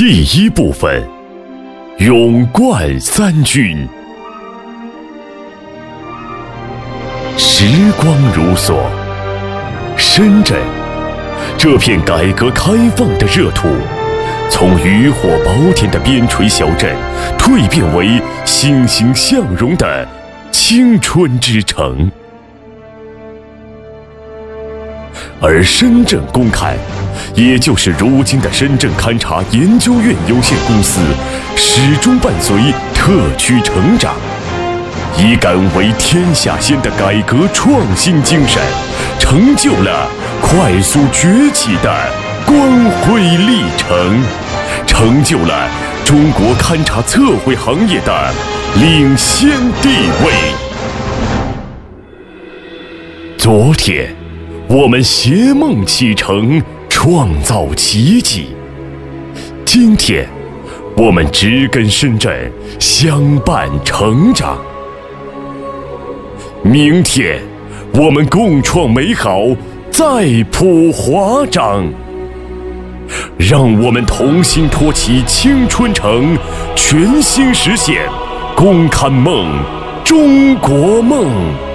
第一部分，勇冠三军。时光如梭，深圳这片改革开放的热土，从渔火宝典的边陲小镇，蜕变为欣欣向荣的青春之城。而深圳公开，也就是如今的深圳勘察研究院有限公司，始终伴随特区成长，以敢为天下先的改革创新精神，成就了快速崛起的光辉历程，成就了中国勘察测绘行业的领先地位。昨天我们携梦启程，创造奇迹。今天我们只跟深圳相伴成长。明天我们共创美好，再谱华章。让我们同心托起青春城，全新实现公勘梦中国梦。